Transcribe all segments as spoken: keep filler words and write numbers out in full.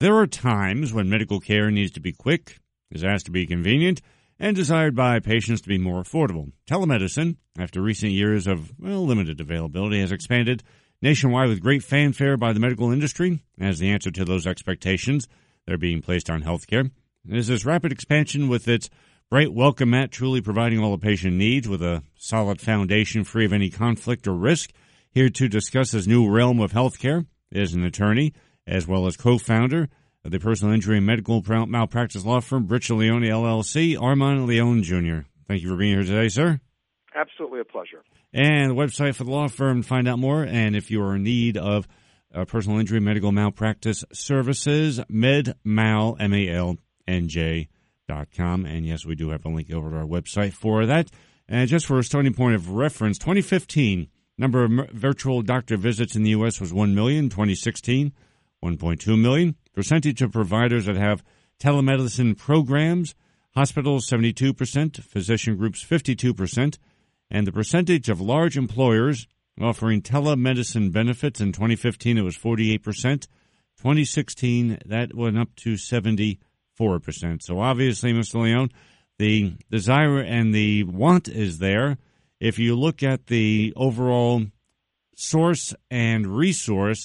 There are times when medical care needs to be quick, is asked to be convenient, and desired by patients to be more affordable. Telemedicine, after recent years of, well, limited availability, has expanded nationwide with great fanfare by the medical industry as the answer to those expectations that are being placed on healthcare. There's this rapid expansion with its bright welcome mat truly providing all the patient needs with a solid foundation free of any conflict or risk. Here to discuss this new realm of healthcare is an attorney as well as co-founder of the personal injury and medical malpractice law firm Britchett Leone, L L C, Armand Leone, Junior Thank you for being here today, sir. Absolutely a pleasure. And the website for the law firm to find out more. And if you are in need of uh, personal injury medical malpractice services, MedMal, M A L N J dot com. And yes, we do have a link over to our website for that. And just for a starting point of reference, twenty fifteen, number of virtual doctor visits in the U S was one million. twenty sixteen, one point two million. Percentage of providers that have telemedicine programs, hospitals seventy-two percent, physician groups fifty-two percent, and the percentage of large employers offering telemedicine benefits in twenty fifteen it was forty-eight percent. twenty sixteen that went up to seventy-four percent. So obviously, Mister Leone, the desire and the want is there. If you look at the overall source and resource,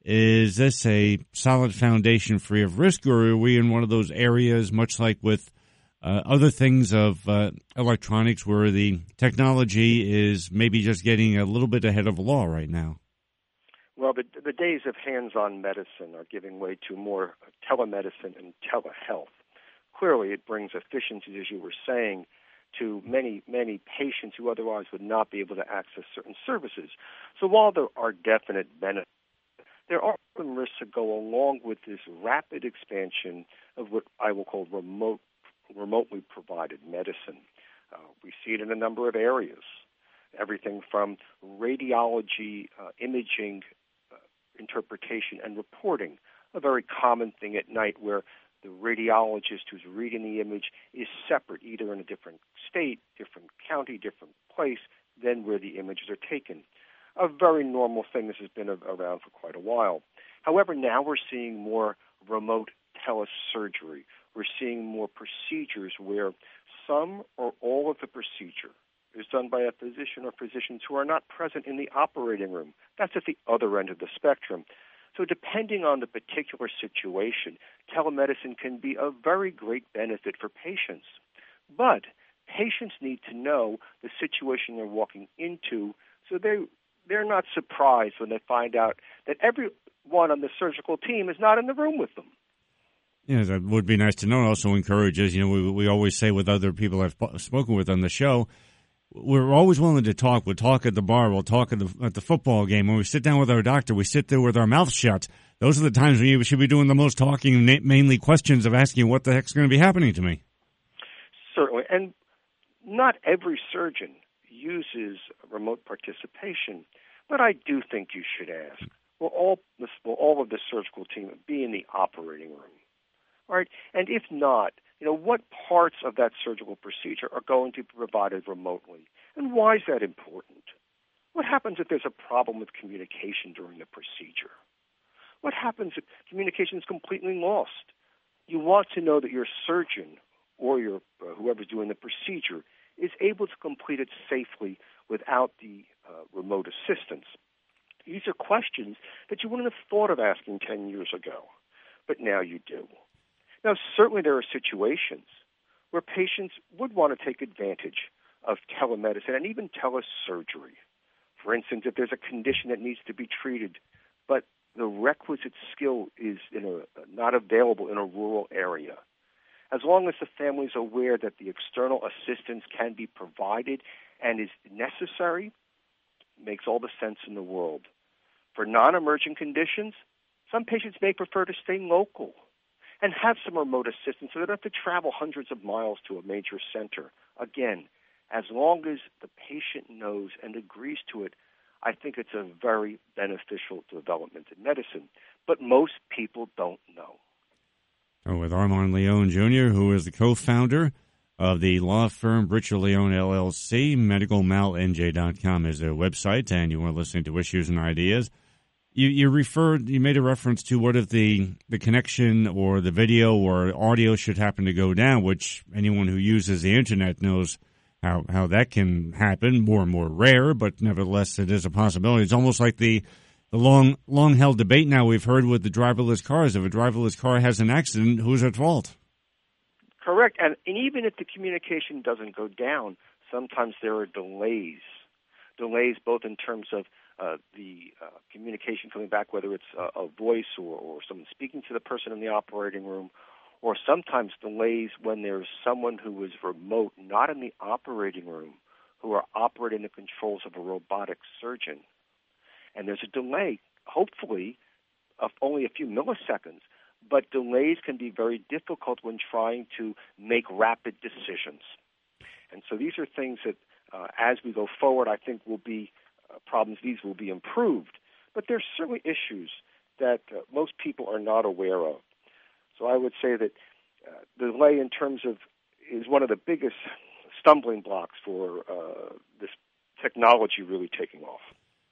is this a solid foundation free of risk, or are we in one of those areas, much like with uh, other things of uh, electronics, where the technology is maybe just getting a little bit ahead of the law right now? Well, the, the days of hands-on medicine are giving way to more telemedicine and telehealth. Clearly, it brings efficiencies, as you were saying, to many, many patients who otherwise would not be able to access certain services. So while there are definite benefits, there are some risks that go along with this rapid expansion of what I will call remote, remotely provided medicine. Uh, we see it in a number of areas, everything from radiology, uh, imaging, uh, interpretation, and reporting, a very common thing at night where the radiologist who's reading the image is separate, either in a different state, different county, different place than where the images are taken. A very normal thing. This has been around for quite a while. However, now we're seeing more remote telesurgery. We're seeing more procedures where some or all of the procedure is done by a physician or physicians who are not present in the operating room. That's at the other end of the spectrum. So depending on the particular situation, telemedicine can be a very great benefit for patients. But patients need to know the situation they're walking into so they they're not surprised when they find out that everyone on the surgical team is not in the room with them. Yeah, that would be nice to know. It also encourages, you know, we we always say with other people I've spoken with on the show, we're always willing to talk. We'll talk at the bar. We'll talk at the, at the football game. When we sit down with our doctor, we sit there with our mouth shut. Those are the times when we should be doing the most talking, mainly questions of asking what the heck's going to be happening to me. Certainly. And not every surgeon uses remote participation, but I do think you should ask, will all, this, will all of the surgical team be in the operating room? All right? And if not, you know, what parts of that surgical procedure are going to be provided remotely? And why is that important? What happens if there's a problem with communication during the procedure? What happens if communication is completely lost? You want to know that your surgeon or your uh, whoever's doing the procedure is able to complete it safely without the uh, remote assistance. These are questions that you wouldn't have thought of asking ten years ago, but now you do. Now, certainly there are situations where patients would want to take advantage of telemedicine and even telesurgery. For instance, if there's a condition that needs to be treated, but the requisite skill is in a, not available in a rural area. As long as the family is aware that the external assistance can be provided and is necessary, it makes all the sense in the world. For non-emergent conditions, some patients may prefer to stay local and have some remote assistance so they don't have to travel hundreds of miles to a major center. Again, as long as the patient knows and agrees to it, I think it's a very beneficial development in medicine. But most people don't know. Oh, with Armand Leone, Junior, who is the co-founder of the law firm Britchett Leone, L L C. medical mal N J dot com is their website, and you are listening to Issues and Ideas. You, you referred, you made a reference to what if the, the connection or the video or audio should happen to go down, which anyone who uses the internet knows how, how that can happen. More and more rare, but nevertheless, it is a possibility. It's almost like the, the long, long held debate now we've heard with the driverless cars. If a driverless car has an accident, who's at fault? Correct. And, and even if the communication doesn't go down, sometimes there are delays. Delays both in terms of uh, the uh, communication coming back, whether it's a, a voice or, or someone speaking to the person in the operating room, or sometimes delays when there's someone who is remote, not in the operating room, who are operating the controls of a robotic surgeon. And there's a delay, hopefully, of only a few milliseconds, but delays can be very difficult when trying to make rapid decisions. And so these are things that, uh, as we go forward, I think will be uh, problems. These will be improved. But there's certainly issues that uh, most people are not aware of. So I would say that uh, the delay in terms of is one of the biggest stumbling blocks for uh, this technology really taking off.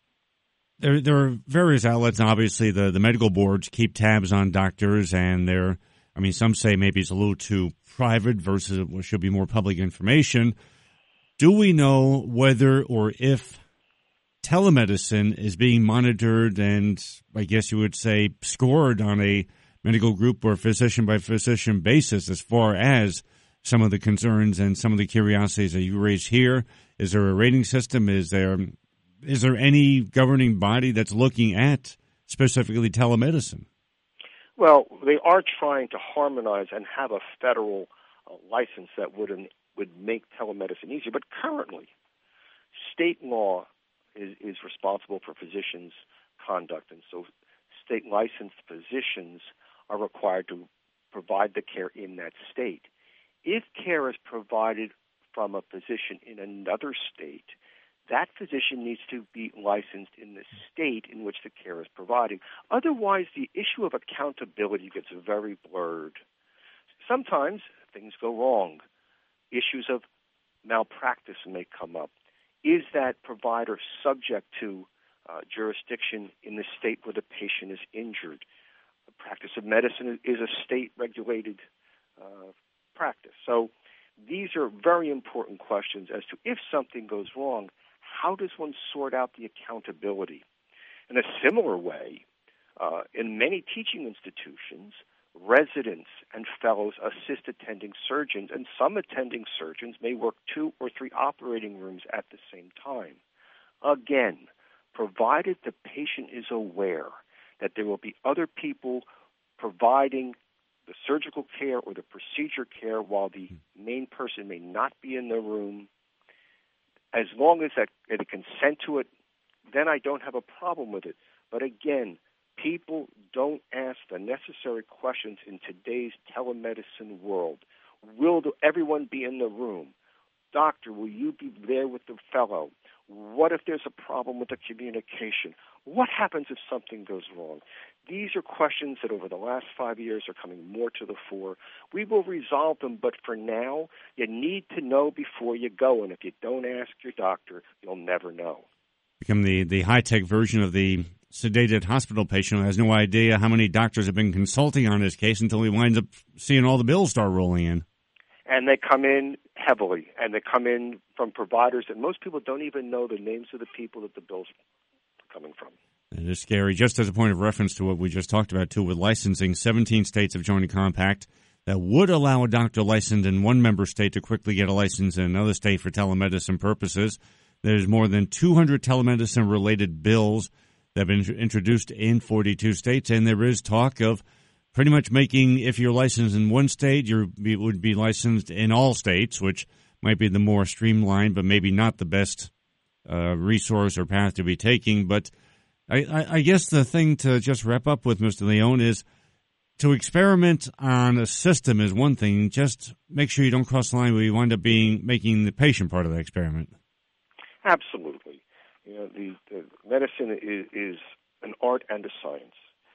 There, there are various outlets, and obviously the, the medical boards keep tabs on doctors, and they're, I mean, some say maybe it's a little too private versus what should be more public information. Do we know whether or if telemedicine is being monitored and, I guess you would say, scored on a medical group or physician-by-physician basis as far as some of the concerns and some of the curiosities that you raise here? Is there a rating system? Is there is there any governing body that's looking at specifically telemedicine? Well, they are trying to harmonize and have a federal uh, license that would would make telemedicine easier. But currently, state law is, is responsible for physicians' conduct, and so state licensed physicians are required to provide the care in that state. If care is provided from a physician in another state, that physician needs to be licensed in the state in which the care is provided. Otherwise, the issue of accountability gets very blurred. Sometimes things go wrong. Issues of malpractice may come up. Is that provider subject to uh, jurisdiction in the state where the patient is injured? The practice of medicine is a state-regulated uh, practice. So these are very important questions as to if something goes wrong, how does one sort out the accountability? In a similar way, uh, in many teaching institutions, residents and fellows assist attending surgeons, and some attending surgeons may work two or three operating rooms at the same time. Again, provided the patient is aware that there will be other people providing the surgical care or the procedure care while the main person may not be in the room, as long as that they consent to it, then I don't have a problem with it. But again, people don't ask the necessary questions in today's telemedicine world. Will the, everyone be in the room? Doctor, will you be there with the fellow? What if there's a problem with the communication? What happens if something goes wrong? These are questions that over the last five years are coming more to the fore. We will resolve them, but for now, you need to know before you go, and if you don't ask your doctor, you'll never know. Become the, the high-tech version of the sedated hospital patient who has no idea how many doctors have been consulting on his case until he winds up seeing all the bills start rolling in. And they come in heavily, and they come in from providers that most people don't even know the names of the people that the bills are coming from. It is scary. Just as a point of reference to what we just talked about, too, with licensing, seventeen states have joined a compact that would allow a doctor licensed in one member state to quickly get a license in another state for telemedicine purposes. There's more than two hundred telemedicine-related bills that have been introduced in forty-two states, and there is talk of pretty much making, if you're licensed in one state, you would be licensed in all states, which might be the more streamlined, but maybe not the best uh, resource or path to be taking. But I, I, I guess the thing to just wrap up with, Mister Leone, is to experiment on a system is one thing. Just make sure you don't cross the line where you wind up being making the patient part of the experiment. Absolutely. You know, the, the medicine is, is an art and a science,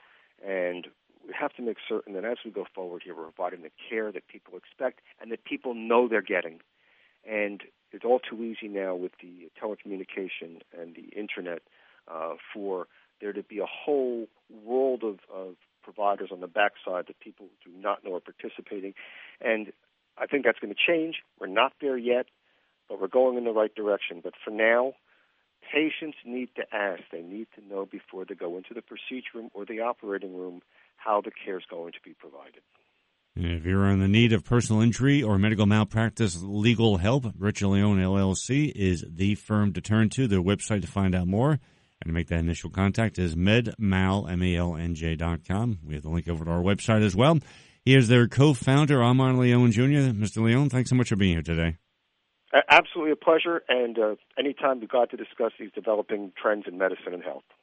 and we have to make certain that as we go forward here, we're providing the care that people expect and that people know they're getting. And it's all too easy now with the telecommunication and the internet uh, for there to be a whole world of, of providers on the backside that people do not know are participating. And I think that's going to change. We're not there yet, but we're going in the right direction. But for now, patients need to ask. They need to know before they go into the procedure room or the operating room how the care is going to be provided. If you're in the need of personal injury or medical malpractice legal help, Richard Leone, L L C is the firm to turn to. Their website to find out more and to make that initial contact is medmal, M A L N J dot com. We have the link over to our website as well. Here's their co-founder, Armand Leone, Junior Mister Leone, thanks so much for being here today. Absolutely a pleasure, and uh, anytime we've got to discuss these developing trends in medicine and health.